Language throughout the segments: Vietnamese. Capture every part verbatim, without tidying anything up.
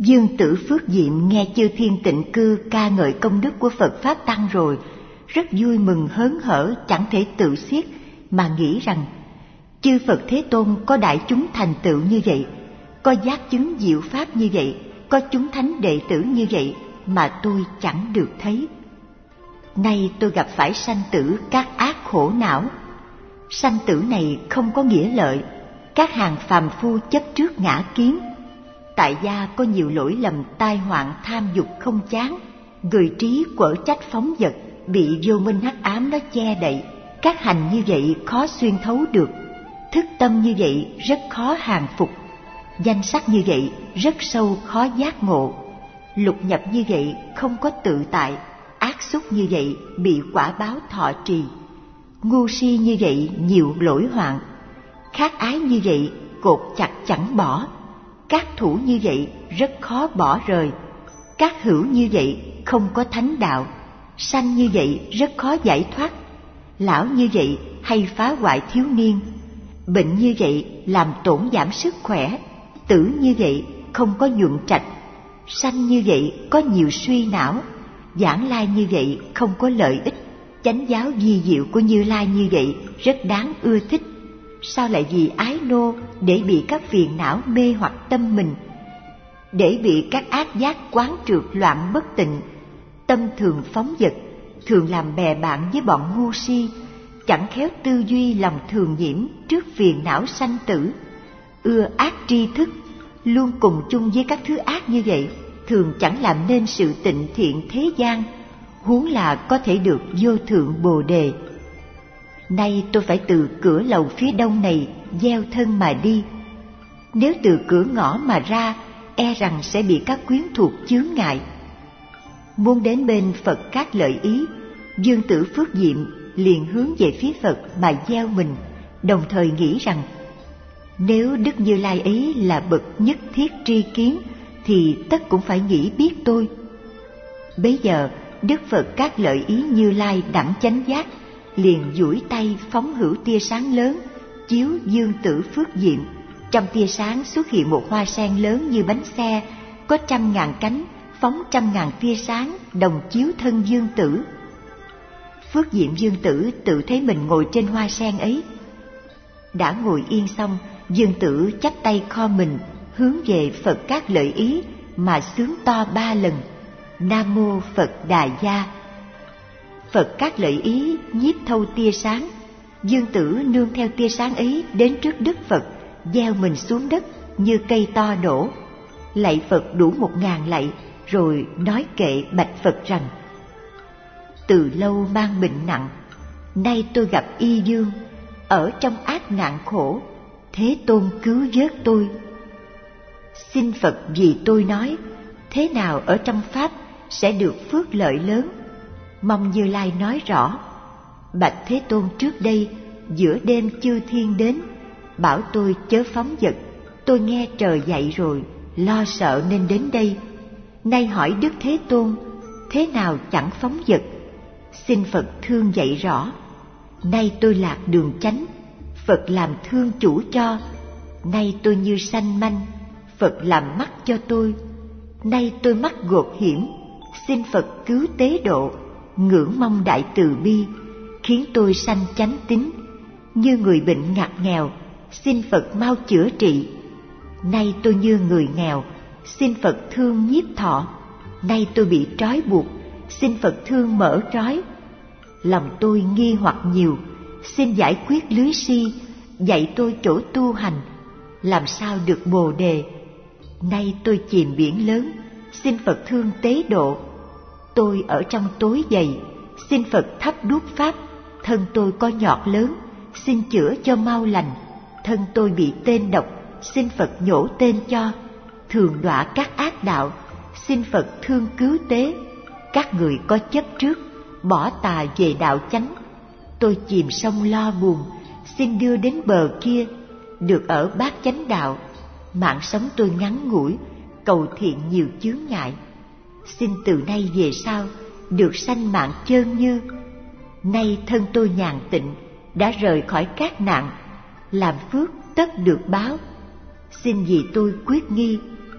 Dương Tử Phước Diệm nghe chư thiên tịnh cư ca ngợi công đức của Phật Pháp Tăng rồi, rất vui mừng hớn hở chẳng thể tự xiết, mà nghĩ rằng chư Phật Thế Tôn có đại chúng thành tựu như vậy, có giác chứng diệu pháp như vậy, có chúng thánh đệ tử như vậy mà tôi chẳng được thấy. Nay tôi gặp phải sanh tử các ác khổ não. Sanh tử này không có nghĩa lợi, các hàng phàm phu chấp trước ngã kiến. Tại gia có nhiều lỗi lầm tai hoạn tham dục không chán, người trí quở trách phóng dật, bị vô minh hắc ám nó che đậy. Các hành như vậy khó xuyên thấu được, thức tâm như vậy rất khó hàng phục, danh sắc như vậy rất sâu khó giác ngộ, lục nhập như vậy không có tự tại, ác xúc như vậy bị quả báo thọ trì, ngu si như vậy nhiều lỗi hoạn, khát ái như vậy cột chặt chẳng bỏ, các thủ như vậy rất khó bỏ rời, các hữu như vậy không có thánh đạo, sanh như vậy rất khó giải thoát, lão như vậy hay phá hoại thiếu niên, bệnh như vậy làm tổn giảm sức khỏe, tử như vậy không có nhuận trạch, sanh như vậy có nhiều suy não, giảng lai như vậy không có lợi ích, chánh giáo vi diệu của Như Lai như vậy rất đáng ưa thích. Sao lại vì ái nô để bị các phiền não mê hoặc tâm mình, để bị các ác giác quán trượt loạn bất tịnh, tâm thường phóng dật, thường làm bè bạn với bọn ngu si, chẳng khéo tư duy lòng thường nhiễm trước phiền não sanh tử, ưa ác tri thức, luôn cùng chung với các thứ ác như vậy, thường chẳng làm nên sự tịnh thiện thế gian, huống là có thể được vô thượng bồ đề. Nay tôi phải từ cửa lầu phía đông này gieo thân mà đi. Nếu từ cửa ngõ mà ra, e rằng sẽ bị các quyến thuộc chướng ngại. Muốn đến bên Phật Các Lợi Ý, Dương Tử Phước Diệm liền hướng về phía Phật mà gieo mình, đồng thời nghĩ rằng nếu Đức Như Lai ấy là bậc nhất thiết tri kiến, thì tất cũng phải nghĩ biết tôi. Bấy giờ Đức Phật Các Lợi Ý Như Lai đẳng chánh giác liền duỗi tay phóng hữu tia sáng lớn chiếu Dương Tử Phước Diệm. Trong tia sáng xuất hiện một hoa sen lớn như bánh xe, có trăm ngàn cánh phóng trăm ngàn tia sáng đồng chiếu thân Dương Tử. Phước Diệm Dương Tử tự thấy mình ngồi trên hoa sen ấy. Đã ngồi yên xong, Dương Tử chắp tay kho mình hướng về Phật Các Lợi Ý mà xướng to ba lần: Nam Mô Phật Đà Gia. Phật Các Lợi Ý nhiếp thâu tia sáng, Dương Tử nương theo tia sáng ấy đến trước Đức Phật, gieo mình xuống đất như cây to đổ, lạy Phật đủ một ngàn lạy, rồi nói kệ bạch Phật rằng: từ lâu mang bệnh nặng, nay tôi gặp Y Dương, ở trong ác nạn khổ, Thế Tôn cứu vớt tôi. Xin Phật vì tôi nói, thế nào ở trong Pháp sẽ được phước lợi lớn. Mong Như Lai nói rõ. Bạch Thế Tôn, trước đây giữa đêm chư thiên đến, bảo tôi chớ phóng dật. Tôi nghe trời dạy rồi, lo sợ nên đến đây. Nay hỏi Đức Thế Tôn, thế nào chẳng phóng dật? Xin Phật thương dạy rõ. Nay tôi lạc đường chánh, Phật làm thương chủ cho. Nay tôi như sanh manh, Phật làm mắt cho tôi. Nay tôi mắc gột hiểm, xin Phật cứu tế độ. Ngưỡng mong đại từ bi, khiến tôi sanh chánh tín. Như người bệnh ngặt nghèo, xin Phật mau chữa trị. Nay tôi như người nghèo, xin Phật thương nhiếp thọ. Nay tôi bị trói buộc, xin Phật thương mở trói. Lòng tôi nghi hoặc nhiều, xin giải quyết lưới si, dạy tôi chỗ tu hành, làm sao được bồ đề. Nay tôi chìm biển lớn, xin Phật thương tế độ. Tôi ở trong tối dày, xin Phật thắp đuốc pháp. Thân tôi có nhọt lớn, xin chữa cho mau lành. Thân tôi bị tên độc, xin Phật nhổ tên cho. Thường đọa các ác đạo, xin Phật thương cứu tế. Các người có chấp trước, bỏ tà về đạo chánh. Tôi chìm sông lo buồn, xin đưa đến bờ kia, được ở bát chánh đạo. Mạng sống tôi ngắn ngủi, cầu thiện nhiều chướng ngại. Xin từ nay về sau được sanh mạng chơn như. Nay thân tôi nhàn tịnh, đã rời khỏi các nạn, làm phước tất được báo. Xin vì tôi quyết nghi.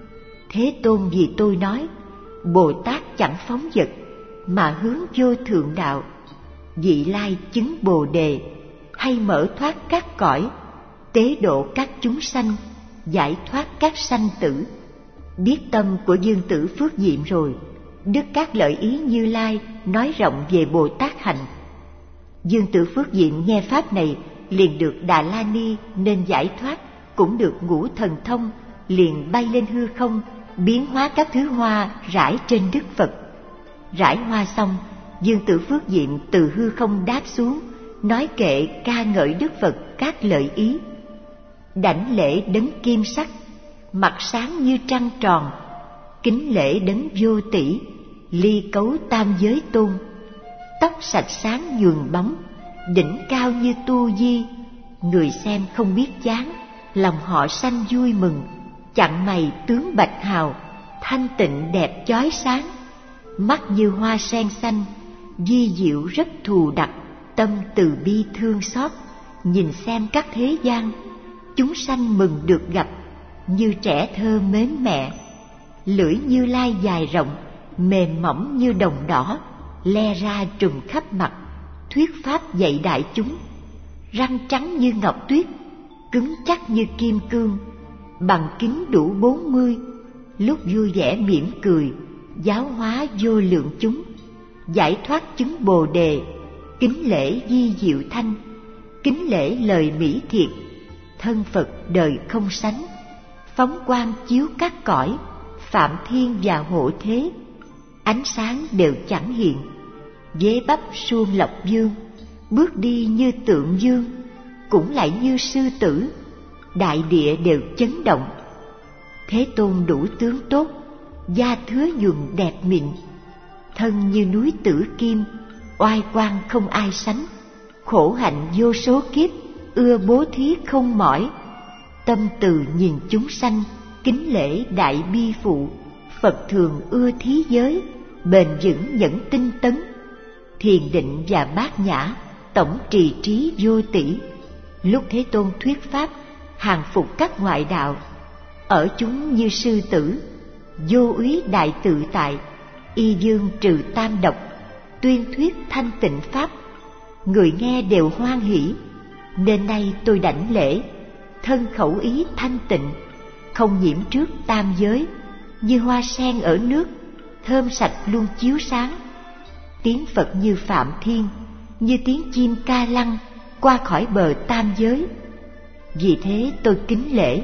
Thế Tôn vì tôi nói, Bồ Tát chẳng phóng dật, mà hướng vô thượng đạo. Vị Lai chứng Bồ Đề, hay mở thoát các cõi, tế độ các chúng sanh, giải thoát các sanh tử. Biết tâm của Dương Tử Phước Diệm rồi, Đức Các Lợi Ý Như Lai nói rộng về Bồ Tát hạnh. Dương Tử Phước Diệm nghe pháp này, liền được Đà La Ni nên giải thoát, cũng được ngũ thần thông, liền bay lên hư không, biến hóa các thứ hoa rải trên Đức Phật. Rải hoa xong, Dương Tử Phước Diệm từ hư không đáp xuống, nói kệ ca ngợi Đức Phật các lợi ý. Đảnh lễ đấng kim sắc, mặt sáng như trăng tròn, kính lễ đấng vô tỷ, ly cấu tam giới tôn. Tóc sạch sáng nhuần bóng, đỉnh cao như tu di, người xem không biết chán, lòng họ sanh vui mừng. Chặn mày tướng bạch hào, thanh tịnh đẹp chói sáng, mắt như hoa sen xanh, vi diệu rất thù đặc, tâm từ bi thương xót. Nhìn xem các thế gian, chúng sanh mừng được gặp, như trẻ thơ mến mẹ. Lưỡi Như Lai dài rộng, mềm mỏng như đồng đỏ, le ra trùm khắp mặt, thuyết pháp dạy đại chúng. Răng trắng như ngọc tuyết, cứng chắc như kim cương, bằng kính đủ bốn mươi, lúc vui vẻ mỉm cười, giáo hóa vô lượng chúng. Giải thoát chứng Bồ Đề, kính lễ di diệu thanh, kính lễ lời mỹ thiệt, thân Phật đời không sánh. Phóng quang chiếu các cõi, phạm thiên và hộ thế, ánh sáng đều chẳng hiện. Vế bắp suông lộc dương, bước đi như tượng dương, cũng lại như sư tử, đại địa đều chấn động. Thế Tôn đủ tướng tốt, da thứa nhuần đẹp mịn, thân như núi Tử Kim, oai quang không ai sánh. Khổ hạnh vô số kiếp, ưa bố thí không mỏi, tâm từ nhìn chúng sanh, kính lễ đại bi phụ. Phật thường ưa thí giới, bền vững nhẫn tinh tấn, thiền định và bát nhã, tổng trì trí vô tỷ. Lúc Thế Tôn thuyết pháp, hàng phục các ngoại đạo, ở chúng như sư tử, vô úy đại tự tại, y dương trừ tam độc, tuyên thuyết thanh tịnh pháp. Người nghe đều hoan hỷ, nên nay tôi đảnh lễ, thân khẩu ý thanh tịnh, không nhiễm trước tam giới, như hoa sen ở nước, thơm sạch luôn chiếu sáng. Tiếng Phật như phạm thiên, như tiếng chim ca lăng, qua khỏi bờ tam giới. Vì thế tôi kính lễ.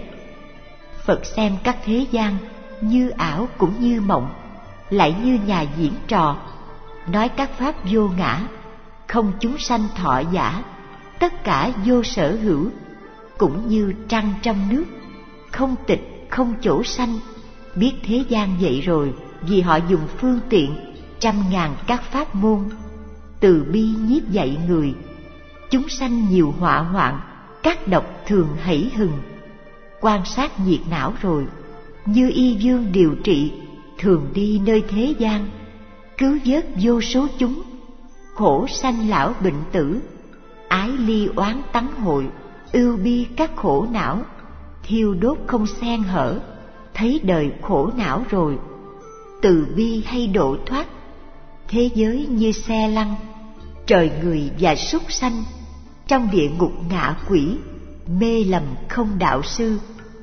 Phật xem các thế gian, như ảo cũng như mộng, lại như nhà diễn trò, nói các pháp vô ngã, không chúng sanh thọ giả, tất cả vô sở hữu, cũng như trăng trong nước, không tịch không chỗ sanh. Biết thế gian vậy rồi, vì họ dùng phương tiện trăm ngàn các pháp môn, từ bi nhiếp dạy người. Chúng sanh nhiều họa hoạn, các độc thường hảy hừng. Quan sát nhiệt não rồi, như y dương điều trị, thường đi nơi thế gian, cứu vớt vô số chúng. Khổ sanh lão bệnh tử, ái ly oán tắng hội, ưu bi các khổ não, thiêu đốt không xen hở. Thấy đời khổ não rồi, từ bi hay độ thoát. Thế giới như xe lăn, trời người và súc sanh, trong địa ngục ngạ quỷ, mê lầm không đạo sư.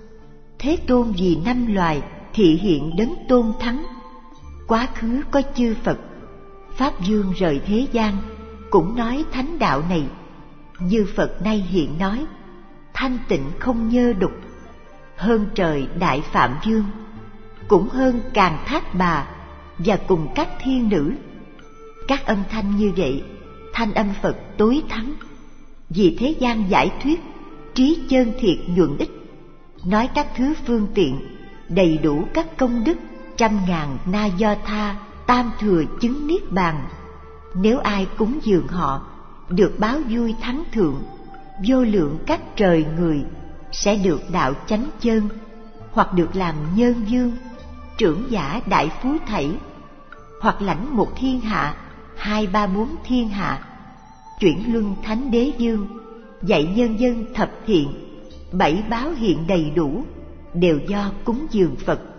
Thế Tôn vì năm loài thị hiện đấng tôn thắng. Quá khứ có chư Phật, Pháp Dương rời thế gian, cũng nói thánh đạo này. Như Phật nay hiện nói, thanh tịnh không nhơ đục, hơn trời Đại Phạm Dương, cũng hơn Càn Thác Bà, và cùng các thiên nữ. Các âm thanh như vậy, thanh âm Phật tối thắng. Vì thế gian giải thuyết, trí chân thiệt nhuận ích, nói các thứ phương tiện, đầy đủ các công đức, trăm ngàn na do tha, tam thừa chứng niết bàn. Nếu ai cúng dường họ, được báo vui thắng thượng, vô lượng các trời người, sẽ được đạo chánh chân, hoặc được làm nhân dương, trưởng giả đại phú thảy, hoặc lãnh một thiên hạ, hai ba bốn thiên hạ, chuyển luân thánh đế dương, dạy nhân dân thập thiện, bảy báo hiện đầy đủ, đều do cúng dường Phật.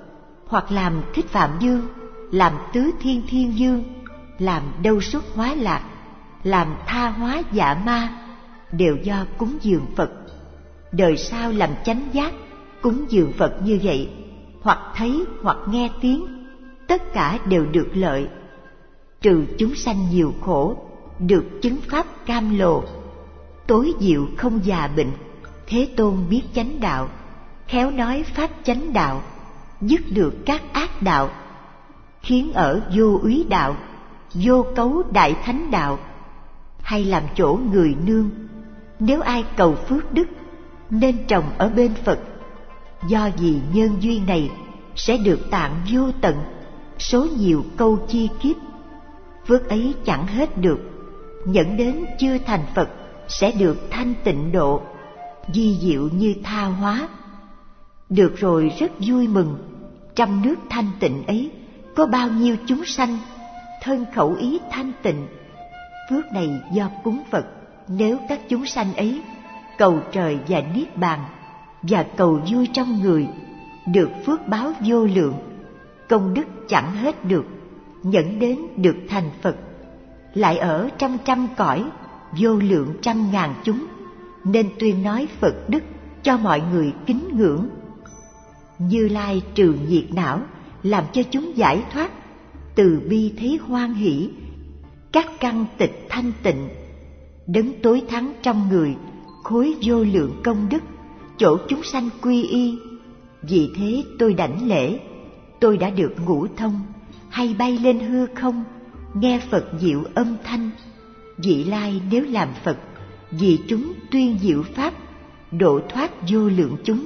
hoặc làm Thích Phạm Dương, làm Tứ Thiên Thiên Dương, làm Đâu Xuất Hóa Lạc, làm Tha Hóa Dạ Ma, đều do cúng dường Phật. Đời sau làm chánh giác, cúng dường Phật như vậy, hoặc thấy hoặc nghe tiếng, tất cả đều được lợi. Trừ chúng sanh nhiều khổ, được chứng pháp cam lồ. Tối diệu không già bệnh, Thế Tôn biết chánh đạo, khéo nói pháp chánh đạo, dứt được các ác đạo, khiến ở vô úy đạo, vô cấu đại thánh đạo, hay làm chỗ người nương. Nếu ai cầu phước đức, nên trồng ở bên Phật. Do vì nhân duyên này, sẽ được tạng vô tận, số nhiều câu chi kiếp. Phước ấy chẳng hết được, nhẫn đến chưa thành Phật, sẽ được thanh tịnh độ, vi diệu như tha hóa. Được rồi rất vui mừng, trong nước thanh tịnh ấy, có bao nhiêu chúng sanh, thân khẩu ý thanh tịnh. Phước này do cúng Phật. Nếu các chúng sanh ấy cầu trời và niết bàn, và cầu vui trong người, được phước báo vô lượng, công đức chẳng hết được, nhẫn đến được thành Phật. Lại ở trong trăm cõi, vô lượng trăm ngàn chúng, nên tuyên nói Phật đức cho mọi người kính ngưỡng. Như Lai trừ nhiệt não, làm cho chúng giải thoát, từ bi thế hoan hỷ, các căn tịch thanh tịnh. Đấng tối thắng trong người, khối vô lượng công đức, chỗ chúng sanh quy y. Vì thế tôi đảnh lễ, tôi đã được ngũ thông, hay bay lên hư không, nghe Phật diệu âm thanh. Vị Lai nếu làm Phật, vì chúng tuyên diệu pháp, độ thoát vô lượng chúng.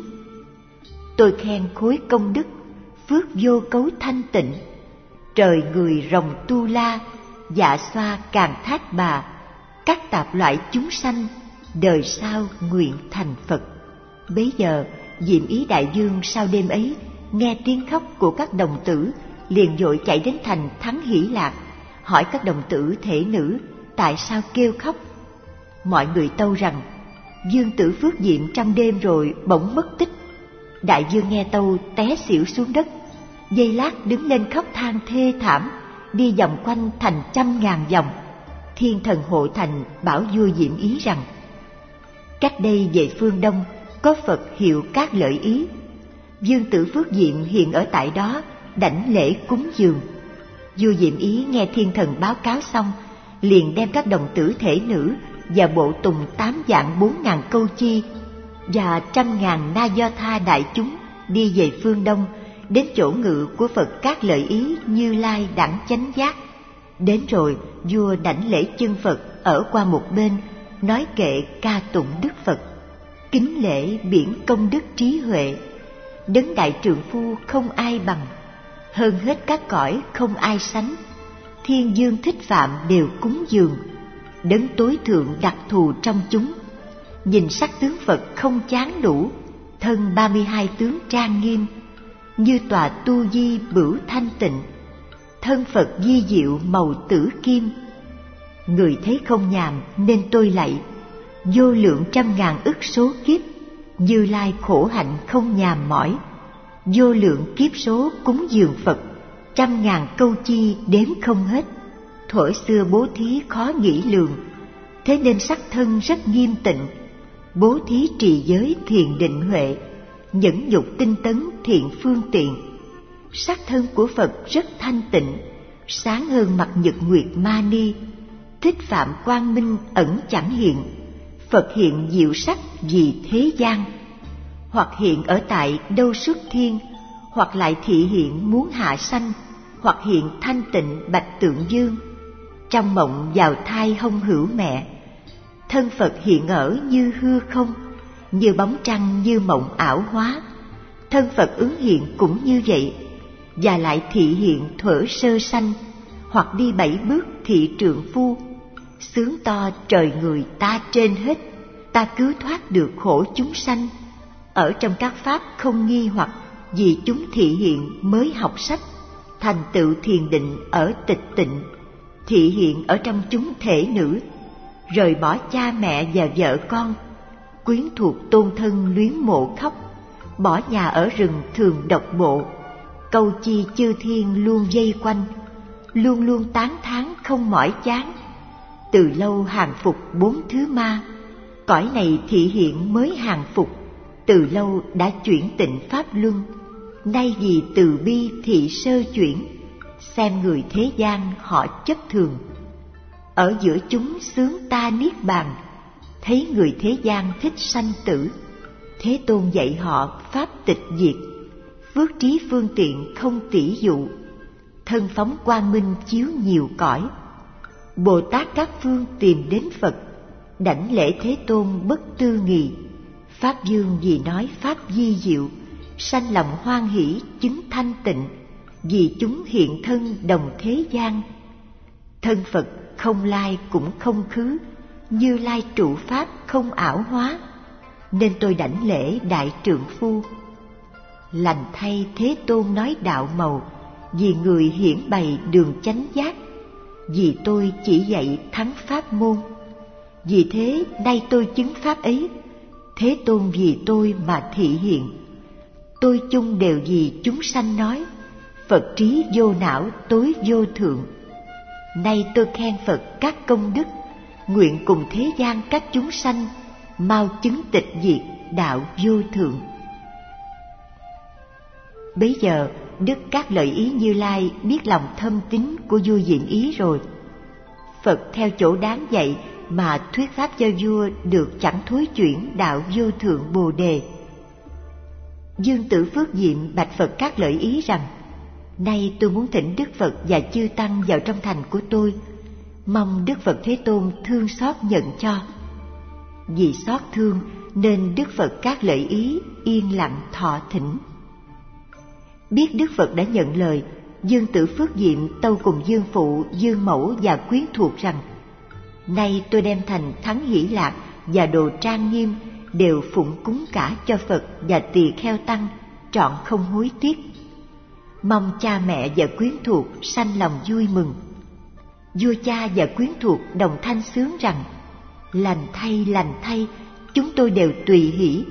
Tôi khen khối công đức, phước vô cấu thanh tịnh. Trời người rồng tu la, dạ xoa càng thác bà, các tạp loại chúng sanh, đời sau nguyện thành Phật. Bấy giờ Diệm Ý Đại Dương sau đêm ấy nghe tiếng khóc của các đồng tử, liền vội chạy đến thành Thắng Hỷ Lạc, hỏi các đồng tử thể nữ tại sao kêu khóc. Mọi người tâu rằng Dương tử Phước Diệm trong đêm rồi bỗng mất tích. Đại Dương nghe tâu té xỉu xuống đất, giây lát đứng lên khóc than thê thảm, đi vòng quanh thành trăm ngàn vòng. Thiên thần hộ thành bảo vua Diệm Ý rằng: cách đây về phương đông có Phật hiệu Các Lợi Ý. Dương tử Phước Diệm hiện ở tại đó, đảnh lễ cúng dường. Vua Diệm Ý nghe thiên thần báo cáo xong, liền đem các đồng tử thể nữ và bộ tùng tám vạn bốn ngàn câu chi và trăm ngàn na do tha đại chúng đi về phương đông, đến chỗ ngự của Phật Các Lợi Ý Như Lai đẳng chánh giác. Đến rồi, vua đảnh lễ chân Phật ở qua một bên, nói kệ ca tụng Đức Phật, kính lễ biển công đức trí huệ. Đấng đại trượng phu không ai bằng, hơn hết các cõi không ai sánh. Thiên dương thích phạm đều cúng dường, đấng tối thượng đặc thù trong chúng. Nhìn sắc tướng Phật không chán đủ, thân ba mươi hai tướng trang nghiêm, như tòa tu di bửu thanh tịnh. Thân Phật di diệu màu tử kim, người thấy không nhàm nên tôi lạy. Vô lượng trăm ngàn ức số kiếp, Như Lai khổ hạnh không nhàm mỏi. Vô lượng kiếp số cúng dường Phật, trăm ngàn câu chi đếm không hết. Thuở xưa bố thí khó nghĩ lường, thế nên sắc thân rất nghiêm tịnh. Bố thí trì giới thiền định huệ, nhẫn nhục tinh tấn thiện phương tiện. Sắc thân của Phật rất thanh tịnh, sáng hơn mặt nhật nguyệt ma ni. Thích phạm quang minh ẩn chẳng hiện, Phật hiện diệu sắc vì thế gian. Hoặc hiện ở tại Đâu Xuất Thiên, hoặc lại thị hiện muốn hạ sanh, hoặc hiện thanh tịnh bạch tượng dương. Trong mộng vào thai hông hữu mẹ, thân Phật hiện ở như hư không, như bóng trăng như mộng ảo hóa. Thân Phật ứng hiện cũng như vậy, và lại thị hiện thuở sơ sanh, hoặc đi bảy bước thị trượng phu. Sướng to trời người ta trên hết, ta cứu thoát được khổ chúng sanh. Ở trong các pháp không nghi hoặc, vì chúng thị hiện mới học sách. Thành tựu thiền định ở tịch tịnh, thị hiện ở trong chúng thể nữ. Rời bỏ cha mẹ và vợ con, quyến thuộc tôn thân luyến mộ khóc. Bỏ nhà ở rừng thường độc bộ, câu chi chư thiên luôn vây quanh, luôn luôn tán thán không mỏi chán. Từ lâu hàng phục bốn thứ ma, cõi này thị hiện mới hàng phục. Từ lâu đã chuyển tịnh pháp luân, nay vì từ bi thị sơ chuyển. Xem người thế gian họ chấp thường, ở giữa chúng xướng ta niết bàn. Thấy người thế gian thích sanh tử, Thế Tôn dạy họ pháp tịch diệt. Phước trí phương tiện không tỷ dụ, thân phóng quang minh chiếu nhiều cõi. Bồ Tát các phương tìm đến Phật, đảnh lễ Thế Tôn bất tư nghì. Pháp dương vì nói pháp di diệu, sanh lòng hoan hỷ chứng thanh tịnh. Vì chúng hiện thân đồng thế gian, thân Phật không lai cũng không khứ. Như Lai trụ pháp không ảo hóa, nên tôi đảnh lễ đại trượng phu. Lành thay Thế Tôn nói đạo màu, vì người hiển bày đường chánh giác. Vì tôi chỉ dạy thắng pháp môn, vì thế nay tôi chứng pháp ấy. Thế Tôn vì tôi mà thị hiện, tôi chung đều vì chúng sanh nói. Phật trí vô não tối vô thượng, nay tôi khen Phật các công đức. Nguyện cùng thế gian các chúng sanh, mau chứng tịch diệt đạo vô thượng. Bấy giờ Đức Các Lợi Ý Như Lai biết lòng thâm tín của vua Diện Ý rồi. Phật theo chỗ đáng dạy mà thuyết pháp cho vua được chẳng thối chuyển đạo vô thượng Bồ Đề. Dương Tử Phước Diệm bạch Phật Các Lợi Ý rằng: nay tôi muốn thỉnh Đức Phật và chư Tăng vào trong thành của tôi, mong Đức Phật Thế Tôn thương xót nhận cho. Vì xót thương nên Đức Phật Các Lợi Ý yên lặng thọ thỉnh. Biết Đức Phật đã nhận lời, Dương Tử Phước Diệm tâu cùng Dương Phụ, Dương Mẫu và quyến thuộc rằng: nay tôi đem thành Thắng Hỷ Lạc và đồ trang nghiêm đều phụng cúng cả cho Phật và tỳ kheo tăng, trọn không hối tiếc. Mong cha mẹ và quyến thuộc sanh lòng vui mừng. Vua cha và quyến thuộc đồng thanh sướng rằng: lành thay, lành thay, chúng tôi đều tùy hỷ.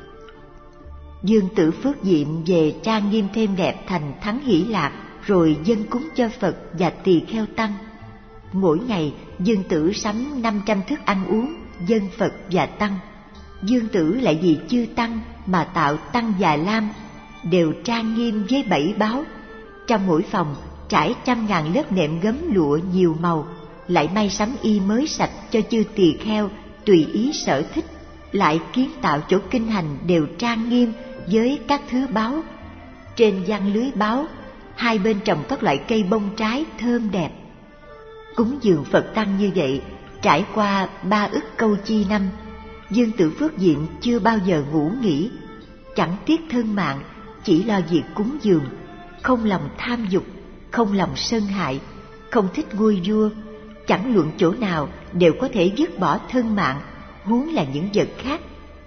Dương Tử Phước Diệm về trang nghiêm thêm đẹp thành Thắng Hỷ Lạc, rồi dâng cúng cho Phật và tỳ kheo tăng. Mỗi ngày Dương Tử sắm năm trăm thức ăn uống dâng Phật và tăng. Dương Tử lại vì chư tăng mà tạo tăng già lam, đều trang nghiêm với bảy báo. Trong mỗi phòng trải trăm ngàn lớp nệm gấm lụa nhiều màu, lại may sắm y mới sạch cho chư tỳ kheo tùy ý sở thích. Lại kiến tạo chỗ kinh hành đều trang nghiêm với các thứ báo. Trên giăng lưới báo, hai bên trồng các loại cây bông trái thơm đẹp. Cúng dường Phật tăng như vậy trải qua ba ức câu chi năm, Dương Tử Phước Diệm chưa bao giờ ngủ nghỉ, chẳng tiếc thân mạng, chỉ lo việc cúng dường, không lòng tham dục, không lòng sân hại, không thích ngôi vua, chẳng luận chỗ nào đều có thể dứt bỏ thân mạng, huống là những vật khác.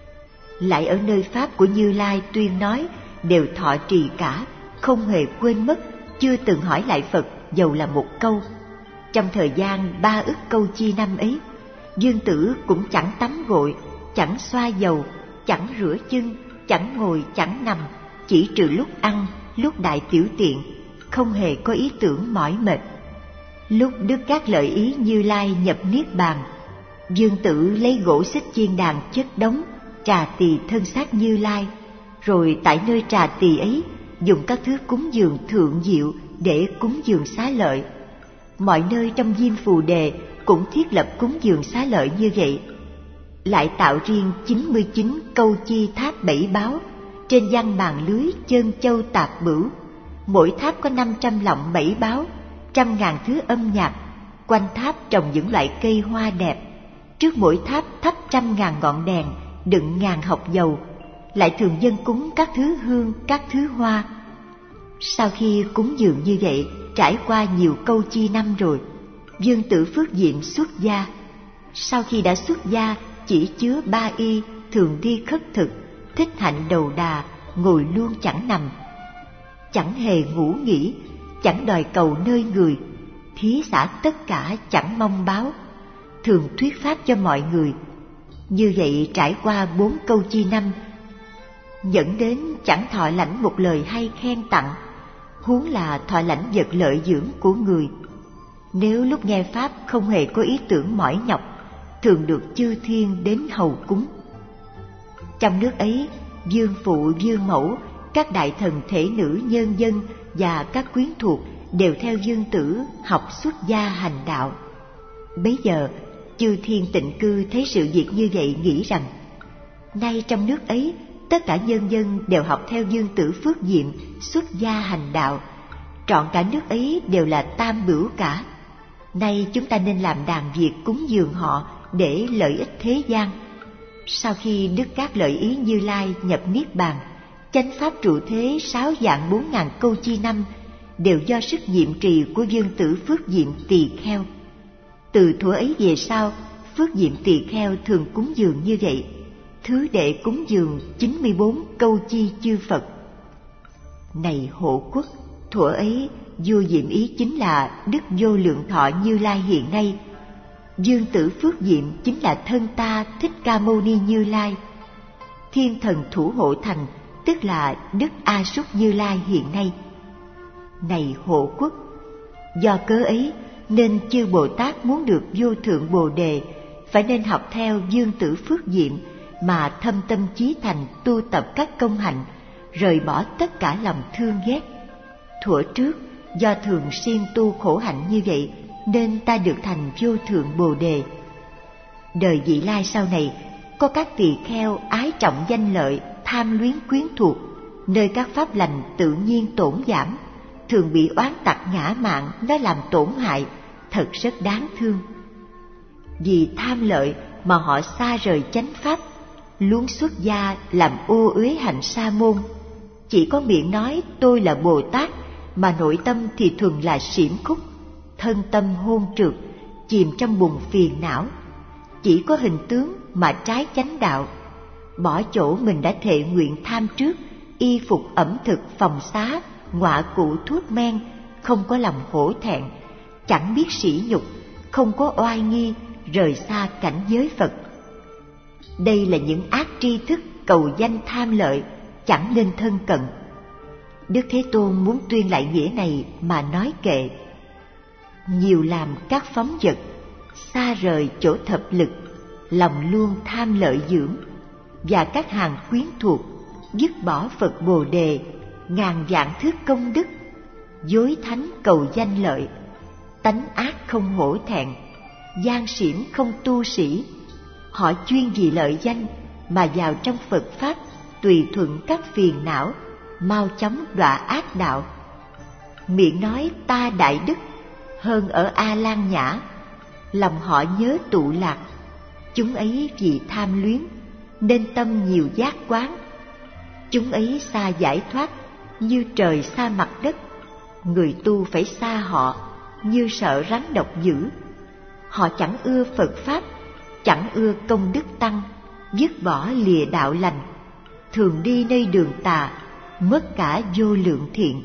Lại ở nơi pháp của Như Lai tuyên nói đều thọ trì cả, không hề quên mất, chưa từng hỏi lại Phật dầu là một câu. Trong thời gian ba ức câu chi năm ấy, Dương Tử cũng chẳng tắm gội, chẳng xoa dầu, chẳng rửa chân, chẳng ngồi, chẳng nằm, chỉ trừ lúc ăn, lúc đại tiểu tiện, không hề có ý tưởng mỏi mệt. Lúc Đức Các Lợi Ý Như Lai nhập niết bàn, Dương Tử lấy gỗ xích chiên đàn chất đống trà tỳ thân xác Như Lai, rồi tại nơi trà tỳ ấy dùng các thứ cúng dường thượng diệu để cúng dường xá lợi. Mọi nơi trong Diêm Phù Đề cũng thiết lập cúng dường xá lợi như vậy. Lại tạo riêng chín mươi chín câu chi tháp bảy báo, trên giăng bàn lưới chân châu tạp bửu. Mỗi tháp có năm trăm lọng bảy báo, trăm ngàn thứ âm nhạc. Quanh tháp trồng những loại cây hoa đẹp. Trước mỗi tháp thắp trăm ngàn ngọn đèn, đựng ngàn hộc dầu. Lại thường dâng cúng các thứ hương, các thứ hoa. Sau khi cúng dường như vậy, trải qua nhiều câu chi năm rồi, Dương Tử Phước Diệm xuất gia. Sau khi đã xuất gia, chỉ chứa ba y, thường đi khất thực, thích hạnh đầu đà, ngồi luôn chẳng nằm, chẳng hề ngủ nghỉ, chẳng đòi cầu nơi người, thí xả tất cả chẳng mong báo, thường thuyết pháp cho mọi người. Như vậy trải qua bốn câu chi năm, dẫn đến chẳng thọ lãnh một lời hay khen tặng, huống là thọ lãnh vật lợi dưỡng của người. Nếu lúc nghe pháp không hề có ý tưởng mỏi nhọc, thường được chư thiên đến hầu cúng. Trong nước ấy, vương phụ vương mẫu, các đại thần thể nữ nhân dân và các quyến thuộc đều theo vương tử học xuất gia hành đạo. Bấy giờ chư thiên tịnh cư thấy sự việc như vậy, nghĩ rằng nay trong nước ấy tất cả nhân dân đều học theo vương tử Phước Diệm xuất gia hành đạo, trọn cả nước ấy đều là tam bửu cả. Nay chúng ta nên làm đàn việc cúng dường họ để lợi ích thế gian. Sau khi Đức Các Lợi Ý Như Lai nhập niết bàn, chánh pháp trụ thế sáu vạn bốn ngàn câu chi năm đều do sức nhiệm trì của vương tử Phước Diệm Tỳ Kheo. Từ thuở ấy về sau, Phước Diệm Tỳ Kheo thường cúng dường như vậy, thứ đệ cúng dường chín mươi bốn câu chi chư Phật. Này hộ quốc, thuở ấy vua Diệm Ý chính là Đức Vô Lượng Thọ Như Lai hiện nay. Dương tử Phước Diệm chính là thân ta Thích Ca Mâu Ni Như Lai. Thiên thần thủ hộ thành tức là Đức A Súc Như Lai hiện nay. Này hộ quốc, do cớ ấy nên chư Bồ Tát muốn được vô thượng Bồ Đề, phải nên học theo Dương tử Phước Diệm mà thâm tâm chí thành tu tập các công hạnh, rời bỏ tất cả lòng thương ghét. Thuở trước do thường siêng tu khổ hạnh như vậy nên ta được thành vô thượng Bồ Đề. Đời vị lai sau này, có các tỳ kheo ái trọng danh lợi, tham luyến quyến thuộc, nơi các pháp lành tự nhiên tổn giảm, thường bị oán tặc ngã mạn nó làm tổn hại, thật rất đáng thương. Vì tham lợi mà họ xa rời chánh pháp, luống xuất gia làm ô uế hạnh sa môn, chỉ có miệng nói tôi là Bồ Tát mà nội tâm thì thuần là xiểm khúc, thân tâm hôn trượt, chìm trong bùn phiền não, chỉ có hình tướng mà trái chánh đạo. Bỏ chỗ mình đã thệ nguyện tham trước, y phục ẩm thực phòng xá, ngọa cụ thuốc men, không có lòng hổ thẹn, chẳng biết sỉ nhục, không có oai nghi, rời xa cảnh giới Phật. Đây là những ác tri thức cầu danh tham lợi, chẳng nên thân cận. Đức Thế Tôn muốn tuyên lại nghĩa này mà nói kệ: nhiều làm các phóng vật, xa rời chỗ thập lực, lòng luôn tham lợi dưỡng, và các hàng quyến thuộc, dứt bỏ Phật Bồ Đề, ngàn vạn thước công đức, dối thánh cầu danh lợi, tánh ác không hổ thẹn, gian xỉn không tu sĩ. Họ chuyên vì lợi danh mà vào trong Phật Pháp, tùy thuận các phiền não, mau chóng đọa ác đạo. Miệng nói ta đại đức, hơn ở A Lan Nhã, lòng họ nhớ tụ lạc. Chúng ấy vì tham luyến, nên tâm nhiều giác quán. Chúng ấy xa giải thoát, như trời xa mặt đất. Người tu phải xa họ, như sợ rắn độc dữ. Họ chẳng ưa Phật Pháp, chẳng ưa công đức tăng, dứt bỏ lìa đạo lành, thường đi nơi đường tà, mất cả vô lượng thiện.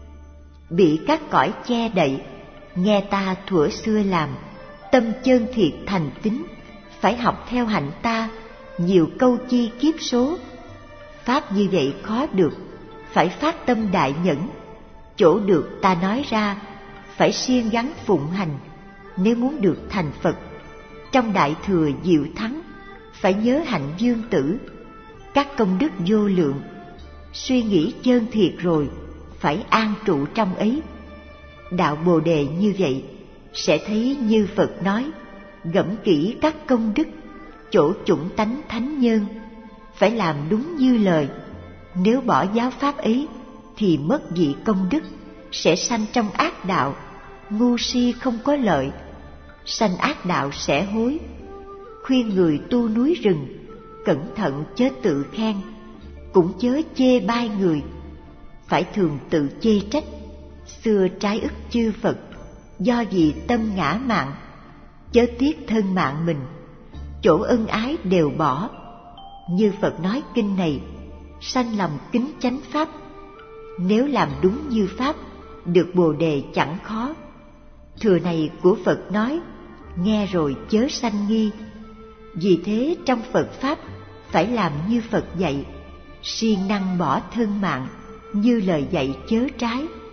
Bị các cõi che đậy, nghe ta thuở xưa làm, tâm chân thiệt thành tín, phải học theo hạnh ta, nhiều câu chi kiếp số. Pháp như vậy khó được, phải phát tâm đại nhẫn, chỗ được ta nói ra, phải siêng gắng phụng hành. Nếu muốn được thành Phật, trong đại thừa diệu thắng, phải nhớ hạnh dương tử, các công đức vô lượng. Suy nghĩ chân thiệt rồi, phải an trụ trong ấy. Đạo Bồ Đề như vậy, sẽ thấy như Phật nói, gẫm kỹ các công đức, chỗ chủng tánh thánh nhân, phải làm đúng như lời. Nếu bỏ giáo pháp ấy, thì mất vị công đức, sẽ sanh trong ác đạo, ngu si không có lợi, sanh ác đạo sẽ hối. Khuyên người tu núi rừng, cẩn thận chớ tự khen, cũng chớ chê bai người, phải thường tự chê trách. Xưa trái ức chư Phật, do vì tâm ngã mạn, chớ tiếc thân mạng mình, chỗ ân ái đều bỏ. Như Phật nói kinh này, sanh lòng kính chánh pháp. Nếu làm đúng như pháp, được Bồ Đề chẳng khó. Thừa này của Phật nói, nghe rồi chớ sanh nghi. Vì thế trong Phật Pháp, phải làm như Phật dạy, siêng năng bỏ thân mạng, như lời dạy chớ trái.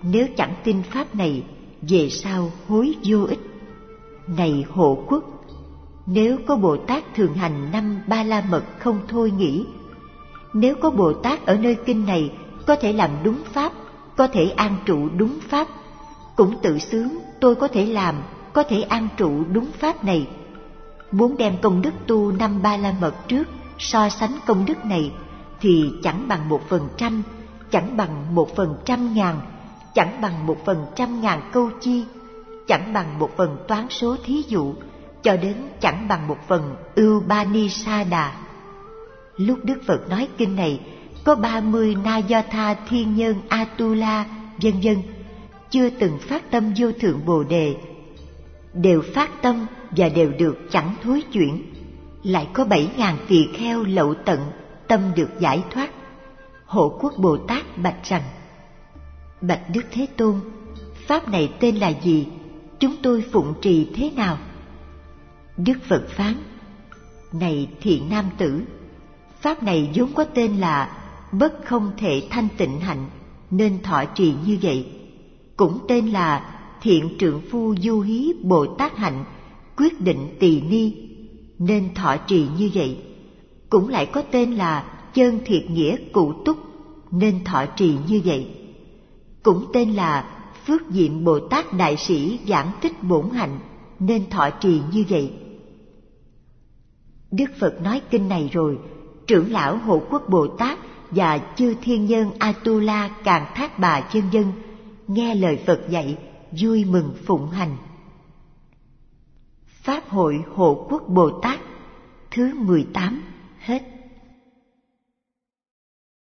Nếu chẳng tin pháp này, về sau hối vô ích. Này hộ quốc, nếu có Bồ Tát thường hành năm ba la mật không thôi nghĩ, nếu có Bồ Tát ở nơi kinh này có thể làm đúng pháp, có thể an trụ đúng pháp, cũng tự xướng tôi có thể làm, có thể an trụ đúng pháp này. Muốn đem công đức tu năm ba la mật trước so sánh công đức này thì chẳng bằng một phần trăm, chẳng bằng một phần trăm ngàn, chẳng bằng một phần trăm ngàn câu chi, chẳng bằng một phần toán số thí dụ, cho đến chẳng bằng một phần Upanishada. Lúc Đức Phật nói kinh này, có ba mươi na do tha thiên nhân Atula, vân vân, chưa từng phát tâm vô thượng Bồ Đề, đều phát tâm và đều được chẳng thối chuyển. Lại có bảy ngàn tỳ kheo lậu tận, tâm được giải thoát. Hộ quốc Bồ Tát bạch rằng: Bạch Đức Thế Tôn, pháp này tên là gì? Chúng tôi phụng trì thế nào? Đức Phật phán: Này thiện nam tử, pháp này vốn có tên là bất không thể thanh tịnh hạnh, nên thọ trì như vậy. Cũng tên là thiện trượng phu du hí Bồ Tát hạnh, quyết định tỳ ni, nên thọ trì như vậy. Cũng lại có tên là chân thiệt nghĩa cụ túc, nên thọ trì như vậy. Cũng tên là phước diệm Bồ Tát đại sĩ giảng tích bổn hạnh, nên thọ trì như vậy. Đức Phật nói kinh này rồi, trưởng lão hộ quốc Bồ Tát và chư thiên nhân Atula Càn Thác Bà vân vân nghe lời Phật dạy, vui mừng phụng hành. Pháp hội hộ quốc Bồ Tát thứ mười tám hết.